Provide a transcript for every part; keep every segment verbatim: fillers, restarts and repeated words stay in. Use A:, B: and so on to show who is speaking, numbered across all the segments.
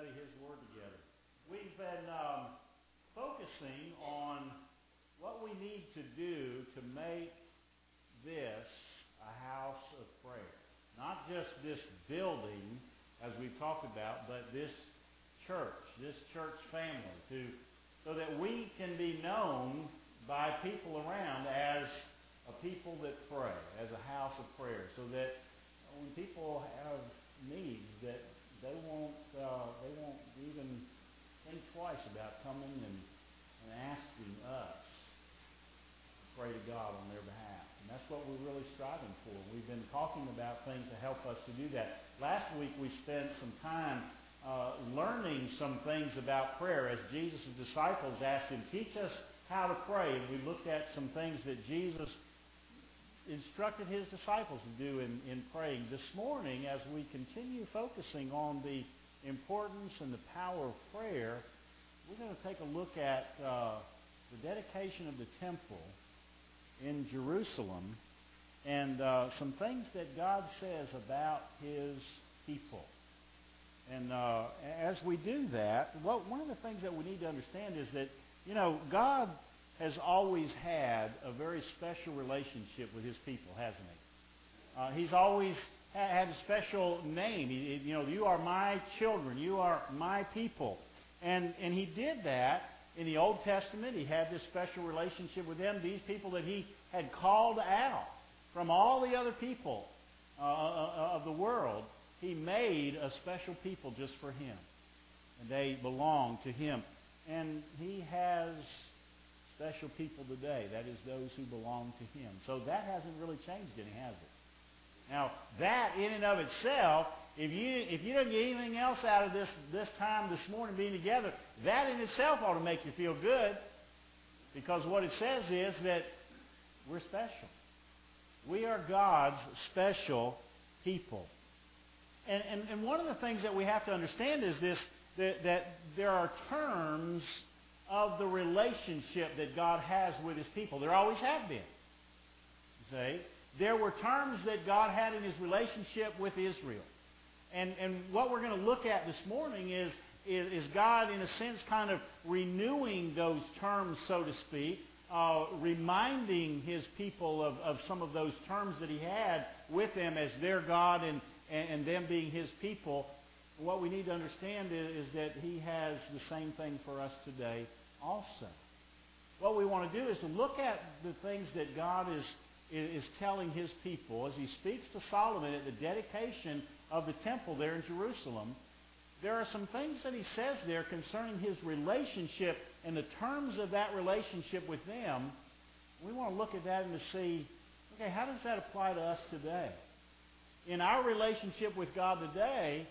A: study His Word together. We've been um, focusing on what we need to do to make this a house of prayer. Not just this building, as we've talked about, but this church, this church family, to so that we can be known by people around as a people that pray, as a house of prayer, so that when people have needs, that they won't uh, they won't even think twice about coming and, and asking us to pray to God on their behalf. And that's what we're really striving for. We've been talking about things to help us to do that. Last week we spent some time uh, learning some things about prayer as Jesus' disciples asked Him, teach us how to pray. And we looked at some things that Jesus instructed His disciples to do in, in praying. This morning, as we continue focusing on the importance and the power of prayer, we're going to take a look at uh, the dedication of the temple in Jerusalem and uh, some things that God says about His people. And uh, as we do that, well, one of the things that we need to understand is that, you know, God has always had a very special relationship with His people, hasn't He? Uh, he's always ha- had a special name. He, you know, you are my children. You are my people. And, and He did that in the Old Testament. He had this special relationship with them, these people that He had called out from all the other people uh, of the world. He made a special people just for Him. And they belong to Him. And He has special people today. That is those who belong to Him. So that hasn't really changed any, has it? Now, that in and of itself, if you if you don't get anything else out of this, this time this morning being together, that in itself ought to make you feel good. Because what it says is that we're special. We are God's special people. And, and, and one of the things that we have to understand is this, that, that there are terms of the relationship that God has with His people. There always have been. You see? There were terms that God had in His relationship with Israel. And, and what we're going to look at this morning is, is, is God, in a sense, kind of renewing those terms, so to speak, uh, reminding His people of, of some of those terms that He had with them as their God and, and, and them being His people. What we need to understand is, is that He has the same thing for us today also. What we want to do is to look at the things that God is, is telling His people as He speaks to Solomon at the dedication of the temple there in Jerusalem. There are some things that He says there concerning His relationship and the terms of that relationship with them. We want to look at that and to see, okay, how does that apply to us today? In our relationship with God today,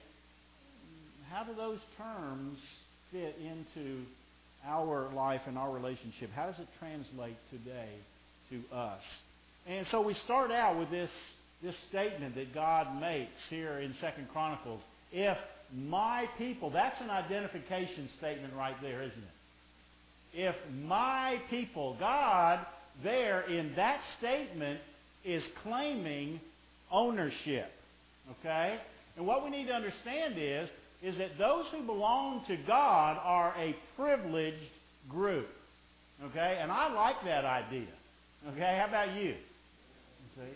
A: how do those terms fit into our life and our relationship? How does it translate today to us? And so we start out with this, this statement that God makes here in Second Chronicles. If my people, that's an identification statement right there, isn't it? If my people, God there in that statement is claiming ownership. Okay? And what we need to understand is is that those who belong to God are a privileged group. Okay? And I like that idea. Okay? How about you? You see?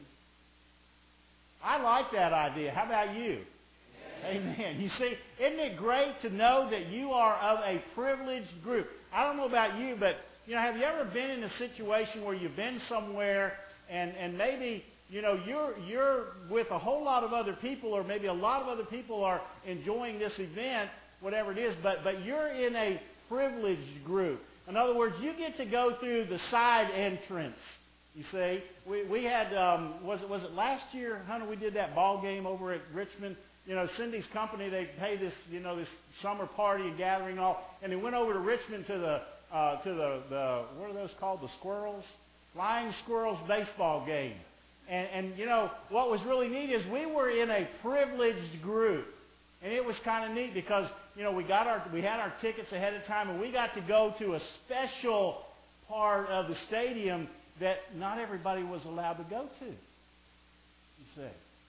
A: I like that idea. How about you? Amen. You see, isn't it great to know that you are of a privileged group? I don't know about you, but you know, have you ever been in a situation where you've been somewhere and, and maybe You know, you're you're with a whole lot of other people, or maybe a lot of other people are enjoying this event, whatever it is, but, but you're in a privileged group. In other words, you get to go through the side entrance, you see. We we had, um, was it was it last year, Hunter, we did that ball game over at Richmond. You know, Cindy's company, they paid this, you know, this summer party and gathering and all, and they went over to Richmond to the, uh, to the, the, what are those called, the Squirrels? Flying Squirrels baseball game. And, and, you know, what was really neat is we were in a privileged group. And it was kind of neat because, you know, we got our, we had our tickets ahead of time and we got to go to a special part of the stadium that not everybody was allowed to go to, you see.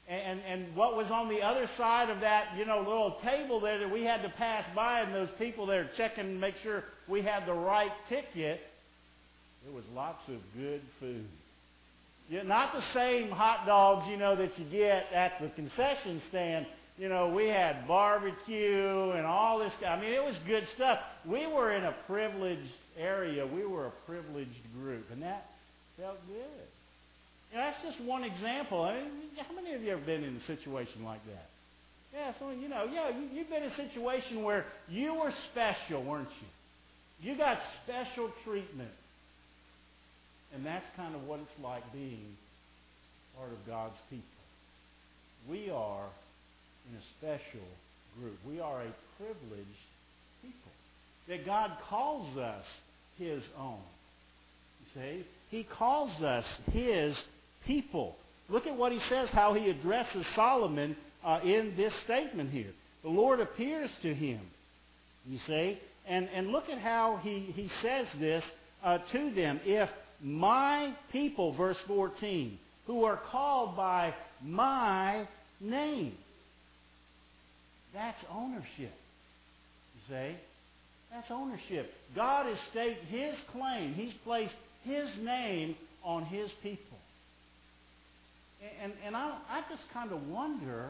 A: And, and what was on the other side of that, you know, little table there that we had to pass by, and those people there checking to make sure we had the right ticket, there was lots of good food. Yeah, not the same hot dogs, you know, that you get at the concession stand. You know, we had barbecue and all this. I mean, it was good stuff. We were in a privileged area. We were a privileged group, and that felt good. You know, that's just one example. I mean, how many of you have been in a situation like that? Yeah, so, you know, yeah, you, you've been in a situation where you were special, weren't you? You got special treatment. And that's kind of what it's like being part of God's people. We are in a special group. We are a privileged people. That God calls us His own. You see? He calls us His people. Look at what He says, how He addresses Solomon uh, in this statement here. The Lord appears to him, you see, and, and look at how He, he says this uh, to them. If my people, verse fourteen, who are called by my name. That's ownership. You see? That's ownership. God has staked His claim. He's placed His name on His people. And, and I, I just kind of wonder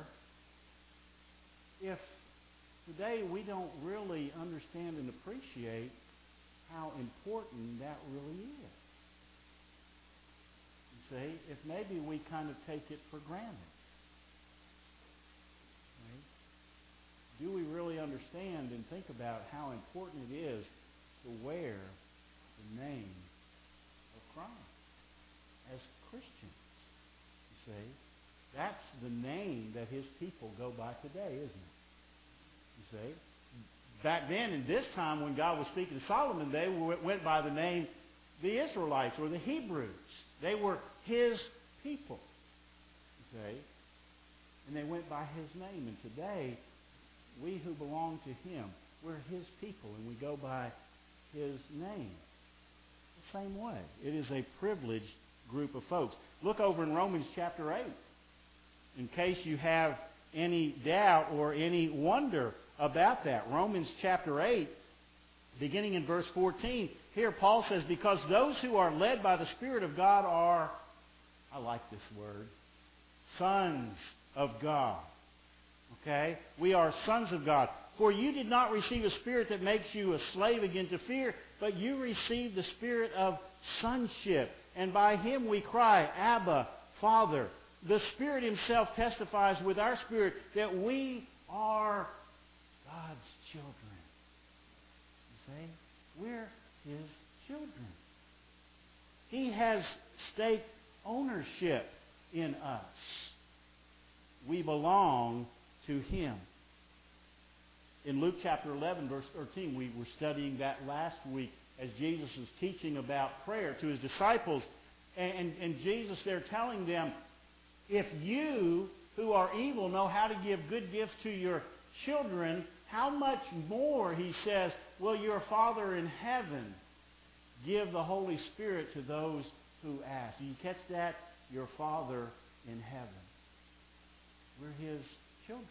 A: if today we don't really understand and appreciate how important that really is. You see? If maybe we kind of take it for granted. Right? Do we really understand and think about how important it is to wear the name of Christ as Christians? You see? That's the name that His people go by today, isn't it? You see? Back then, in this time, when God was speaking to Solomon, they went by the name the Israelites or the Hebrews. They were His people. You see? And they went by His name. And today, we who belong to Him, we're His people, and we go by His name. The same way. It is a privileged group of folks. Look over in Romans chapter eight. In case you have any doubt or any wonder about that. Romans chapter eight, beginning in verse fourteen. Here Paul says, because those who are led by the Spirit of God are, I like this word, sons of God. Okay? We are sons of God. For you did not receive a spirit that makes you a slave again to fear, but you received the spirit of sonship. And by Him we cry, Abba, Father. The Spirit Himself testifies with our spirit that we are God's children. You see? We're His children. He has staked ownership in us. We belong to Him. In Luke chapter eleven, verse thirteen, we were studying that last week as Jesus is teaching about prayer to His disciples. And, and, and Jesus there telling them, if you who are evil know how to give good gifts to your children, how much more, He says, will your Father in heaven give the Holy Spirit to those who ask? You catch that? Your Father in heaven. We're His children.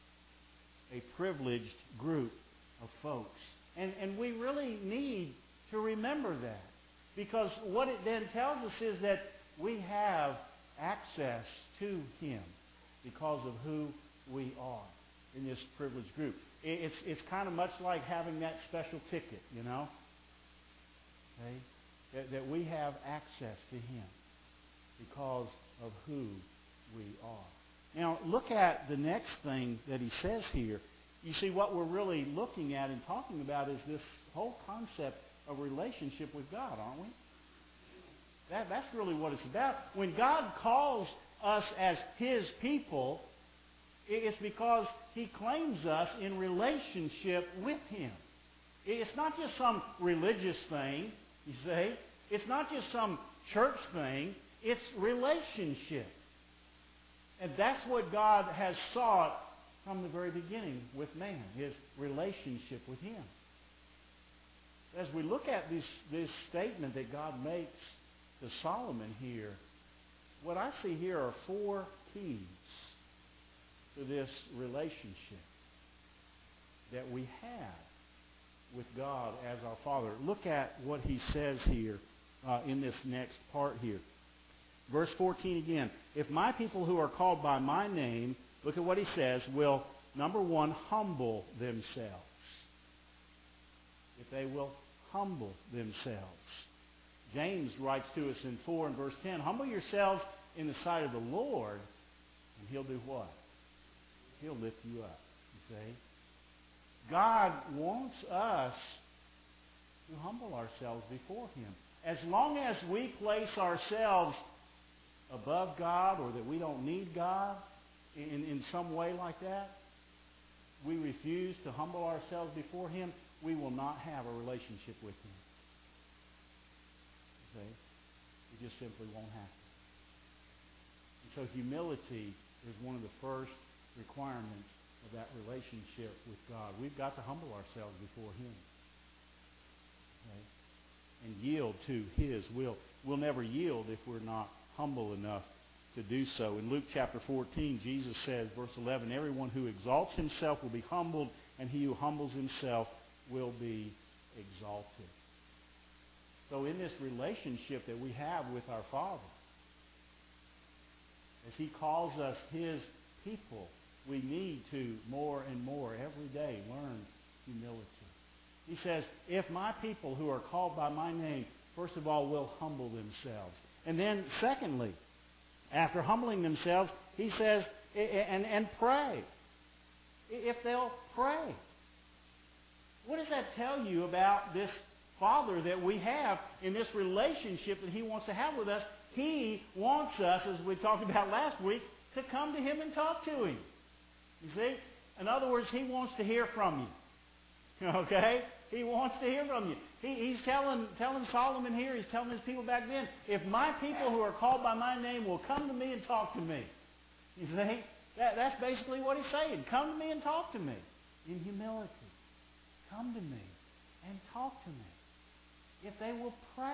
A: A privileged group of folks. And, and we really need to remember that. Because what it then tells us is that we have access to Him because of who we are in this privileged group. It's, it's kind of much like having that special ticket, you know? Okay? That, that we have access to Him because of who we are. Now, look at the next thing that he says here. You see, what we're really looking at and talking about is this whole concept of relationship with God, aren't we? That, that's really what it's about. When God calls us as His people, it's because He claims us in relationship with Him. It's not just some religious thing, you see. It's not just some church thing. It's relationship. And that's what God has sought from the very beginning with man, His relationship with Him. As we look at this, this statement that God makes to Solomon here, what I see here are four keys to this relationship that we have with God as our Father. Look at what he says here uh, in this next part here. Verse fourteen again. If my people who are called by my name, look at what he says, will, number one, humble themselves. If they will humble themselves. James writes to us in four and verse ten, humble yourselves in the sight of the Lord, and he'll do what? He'll lift you up. You see? God wants us to humble ourselves before him. As long as we place ourselves above God, or that we don't need God in, in some way like that, we refuse to humble ourselves before him, we will not have a relationship with him. See? It just simply won't happen. And so humility is one of the first requirements of that relationship with God. We've got to humble ourselves before him. Okay? And yield to his will. We'll never yield if we're not humble enough to do so. In Luke chapter fourteen, Jesus says, verse eleven, everyone who exalts himself will be humbled, and he who humbles himself will be exalted. So in this relationship that we have with our Father, as he calls us his people, we need to more and more every day learn humility. He says, if my people who are called by my name, first of all, will humble themselves. And then secondly, after humbling themselves, he says, and, and pray. If they'll pray. What does that tell you about this Father that we have in this relationship that he wants to have with us? He wants us, as we talked about last week, to come to him and talk to him. You see? In other words, he wants to hear from you. Okay? He wants to hear from you. He, he's telling, telling Solomon here, he's telling his people back then, if my people who are called by my name will come to me and talk to me. You see? That, that's basically what he's saying. Come to me and talk to me in humility. Come to me and talk to me. If they will pray.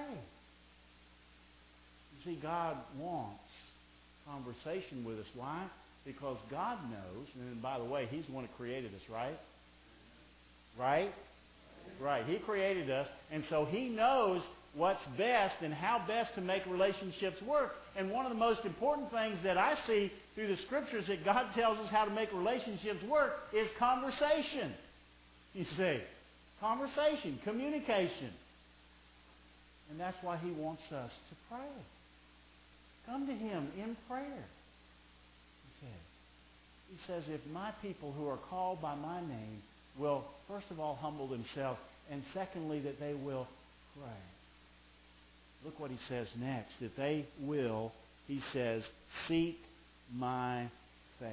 A: You see, God wants conversation with us. Why? Because God knows, and by the way, he's the one who created us, right? Right? Right. He created us, and so he knows what's best and how best to make relationships work. And one of the most important things that I see through the Scriptures that God tells us how to make relationships work is conversation. You see? Conversation, communication. And that's why he wants us to pray. Come to him in prayer. He said. He says, if my people who are called by my name will, first of all, humble themselves, and secondly, that they will pray. Look what he says next. That they will, he says, seek my face.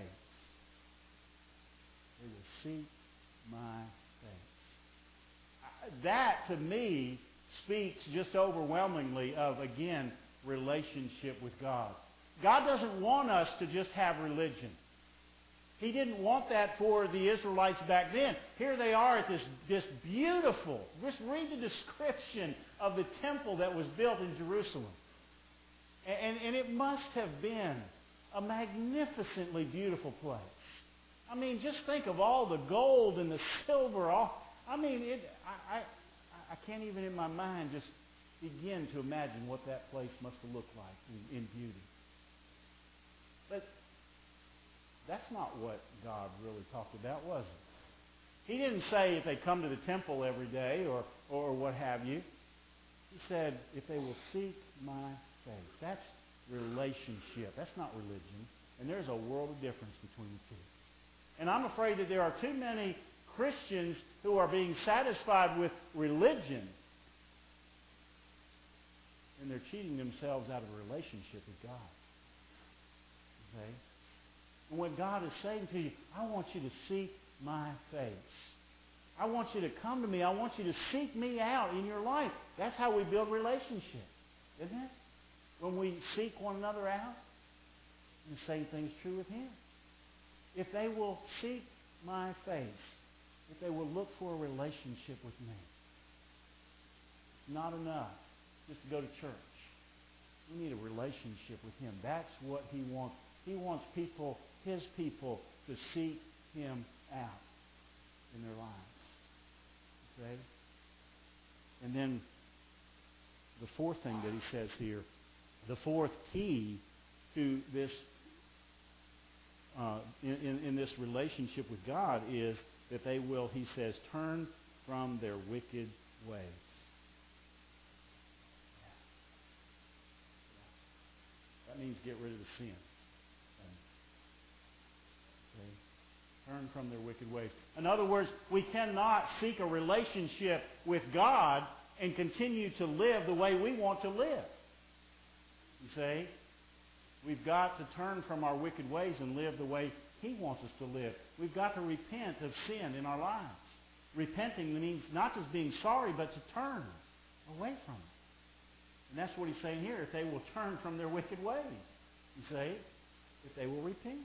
A: They will seek my face. That, to me, speaks just overwhelmingly of, again, relationship with God. God doesn't want us to just have religion. He didn't want that for the Israelites back then. Here they are at this, this beautiful, just read the description of the temple that was built in Jerusalem. And, and it must have been a magnificently beautiful place. I mean, just think of all the gold and the silver. All, I mean, it, I, I, I can't even in my mind just begin to imagine what that place must have looked like in, in beauty. But that's not what God really talked about, was it? He didn't say if they come to the temple every day or, or what have you. He said if they will seek my face. That's relationship. That's not religion. And there's a world of difference between the two. And I'm afraid that there are too many Christians who are being satisfied with religion, and they're cheating themselves out of a relationship with God. Okay? And what God is saying to you, I want you to seek my face. I want you to come to me. I want you to seek me out in your life. That's how we build relationship, isn't it? When we seek one another out. And the same thing's true with him. If they will seek my face, if they will look for a relationship with me, it's not enough just to go to church. We need a relationship with him. That's what he wants He wants people, His people, to seek Him out in their lives. Okay? And then the fourth thing that he says here, the fourth key to this uh, in, in, in this relationship with God is that they will, he says, turn from their wicked ways. That means get rid of the sin. Okay? Turn from their wicked ways. In other words, we cannot seek a relationship with God and continue to live the way we want to live. You see? We've got to turn from our wicked ways and live the way He wants us to live. We've got to repent of sin in our lives. Repenting means not just being sorry, but to turn away from it. And that's what he's saying here. If they will turn from their wicked ways, you see, if they will repent.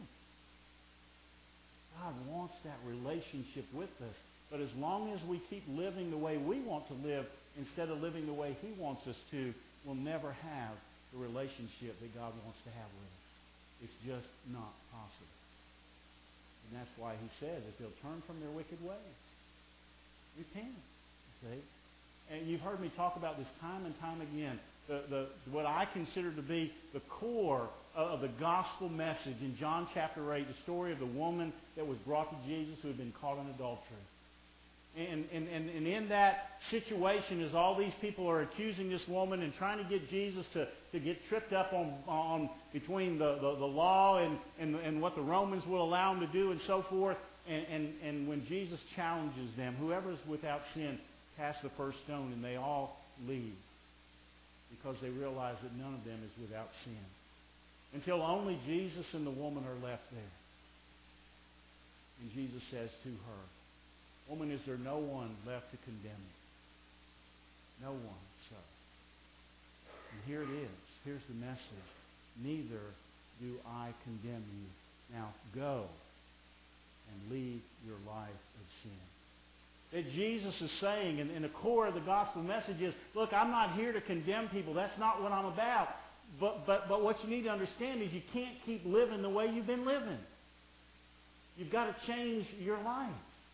A: God wants that relationship with us. But as long as we keep living the way we want to live instead of living the way He wants us to, we'll never have the relationship that God wants to have with us. It's just not possible. And that's why He says if they'll turn from their wicked ways, repent. You see? And you've heard me talk about this time and time again. The, the, what I consider to be the core of the gospel message in John chapter eight, the story of the woman that was brought to Jesus who had been caught in adultery. And, and, and, and in that situation, as all these people are accusing this woman and trying to get Jesus to, to get tripped up on, on between the, the, the law and, and, and what the Romans will allow him to do and so forth, and, and, and when Jesus challenges them, whoever is without sin, cast the first stone, and they all leave because they realize that none of them is without sin. Until only Jesus and the woman are left there. And Jesus says to her, "Woman, is there no one left to condemn you?" No one, sir. And here it is. Here's the message. Neither do I condemn you. Now go and leave your life of sin. That Jesus is saying, and, and the core of the gospel message is, look, I'm not here to condemn people. That's not what I'm about. But, but, but what you need to understand is you can't keep living the way you've been living. You've got to change your life.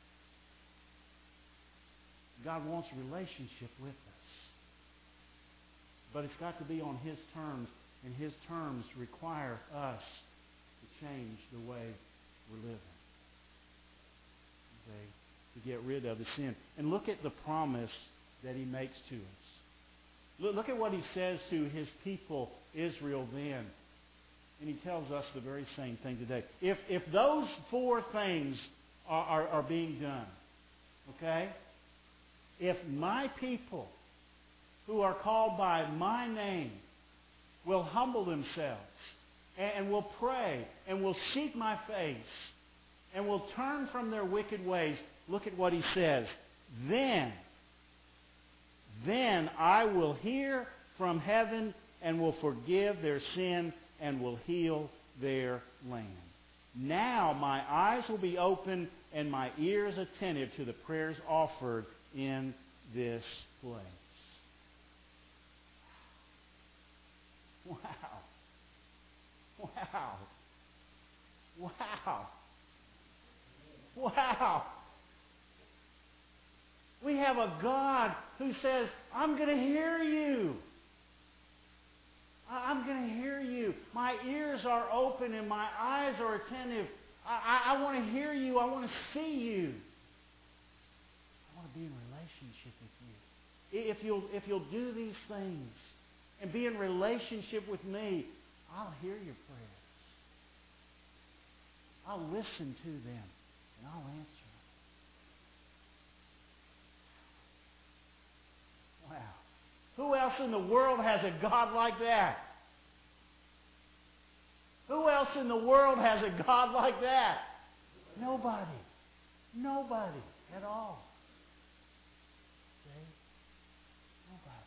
A: God wants a relationship with us. But it's got to be on His terms, and His terms require us to change the way we're living. Okay? To get rid of the sin. And look at the promise that He makes to us. Look, look at what He says to His people, Israel, then. And He tells us the very same thing today. If, if those four things are, are, are being done, okay? If my people who are called by my name will humble themselves and, and will pray and will seek my face and will turn from their wicked ways, look at what He says. Then, then I will hear from heaven and will forgive their sin and will heal their land. Now my eyes will be open and my ears attentive to the prayers offered in this place. Wow. Wow. Wow. Wow. We have a God who says, I'm going to hear you. I'm going to hear you. My ears are open and my eyes are attentive. I, I, I want to hear you. I want to see you. I want to be in relationship with you. If you'll, if you'll do these things and be in relationship with me, I'll hear your prayers. I'll listen to them and I'll answer them. Wow. Who else in the world has a God like that? Who else in the world has a God like that? Nobody. Nobody at all. Okay? Nobody.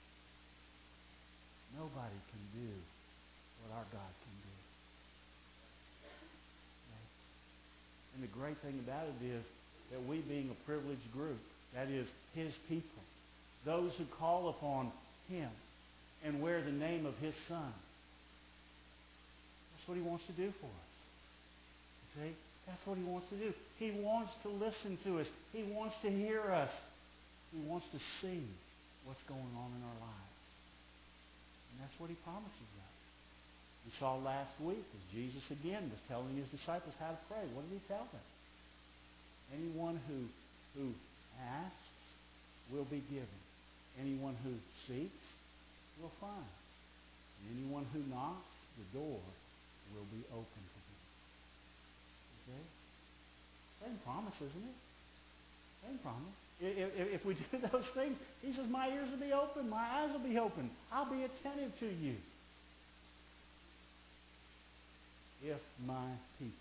A: Nobody can do what our God can do. Okay? And the great thing about it is that we, being a privileged group, that is His people, those who call upon Him and wear the name of His Son, we're That's what He wants to do for us. You see? That's what He wants to do. He wants to listen to us. He wants to hear us. He wants to see what's going on in our lives. And that's what He promises us. We saw last week as Jesus again was telling His disciples how to pray. What did He tell them? Anyone who, who asks will be given. Anyone who seeks will find. And anyone who knocks, the door will be open to them. Okay? Same promise, isn't it? Same promise. If, if, if we do those things, He says, my ears will be open, my eyes will be open. I'll be attentive to you. If my people.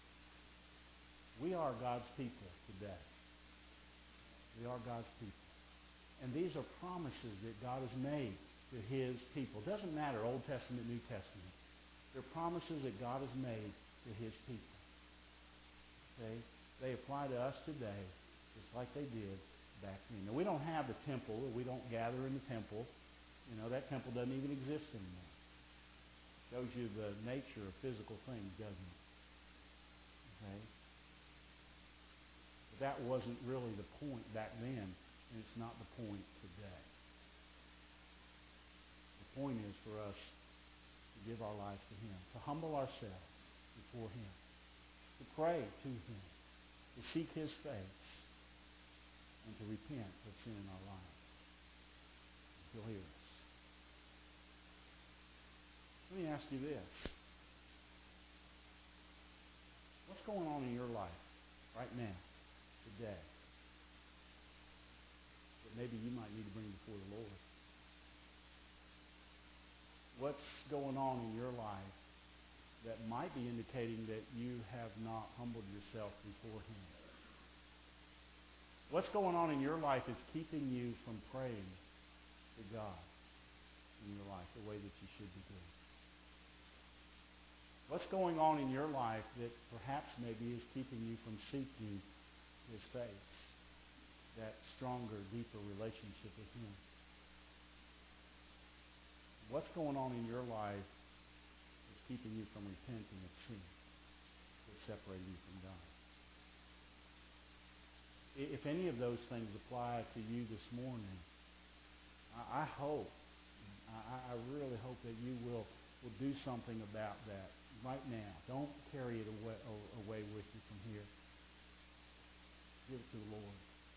A: We are God's people today. We are God's people. And these are promises that God has made to His people. It doesn't matter, Old Testament, New Testament. They're promises that God has made to His people. Okay? They apply to us today just like they did back then. Now, we don't have the temple. We don't gather in the temple. You know, that temple doesn't even exist anymore. Shows you the nature of physical things, doesn't it? Okay? But that wasn't really the point back then, and it's not the point today. The point is for us to give our lives to Him, to humble ourselves before Him, to pray to Him, to seek His face, and to repent of sin in our lives. He'll hear us. Let me ask you this. What's going on in your life right now, today, that maybe you might need to bring before the Lord? What's going on in your life that might be indicating that you have not humbled yourself before Him? What's going on in your life that's keeping you from praying to God in your life the way that you should be doing? What's going on in your life that perhaps maybe is keeping you from seeking His face, that stronger, deeper relationship with Him? What's going on in your life that's keeping you from repenting of sin that's separating you from God? If any of those things apply to you this morning, I hope, I really hope that you will, will do something about that right now. Don't carry it away, away with you from here. Give it to the Lord.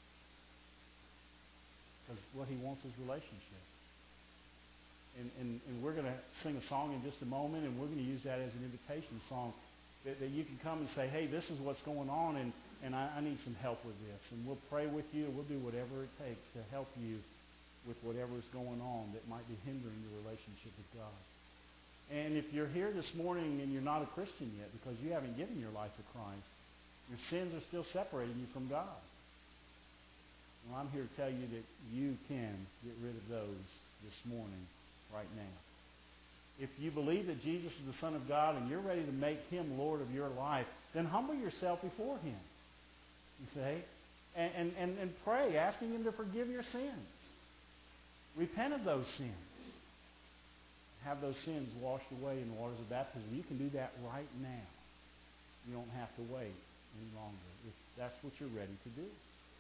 A: Because what He wants is relationship. And, and, and we're going to sing a song in just a moment, and we're going to use that as an invitation song that, that you can come and say, hey, this is what's going on, and, and I, I need some help with this. And we'll pray with you, and we'll do whatever it takes to help you with whatever is going on that might be hindering your relationship with God. And if you're here this morning and you're not a Christian yet because you haven't given your life to Christ, your sins are still separating you from God. Well, I'm here to tell you that you can get rid of those this morning, right now. If you believe that Jesus is the Son of God and you're ready to make Him Lord of your life, then humble yourself before Him, you say, and, and, and, and pray, asking Him to forgive your sins. Repent of those sins. Have those sins washed away in the waters of baptism. You can do that right now. You don't have to wait any longer if that's what you're ready to do.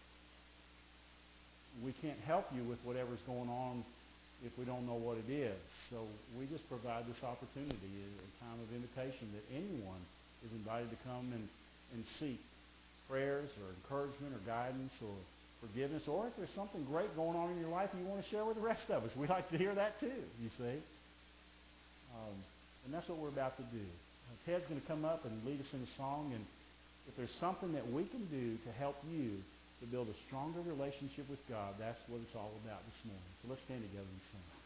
A: We can't help you with whatever's going on if we don't know what it is. So we just provide this opportunity, a time of invitation that anyone is invited to come and, and seek prayers or encouragement or guidance or forgiveness, or if there's something great going on in your life and you want to share with the rest of us. We'd like to hear that too, you see. Um, and that's what we're about to do. Uh, Ted's going to come up and lead us in a song, and if there's something that we can do to help you to build a stronger relationship with God, that's what it's all about this morning. So let's stand together and sing.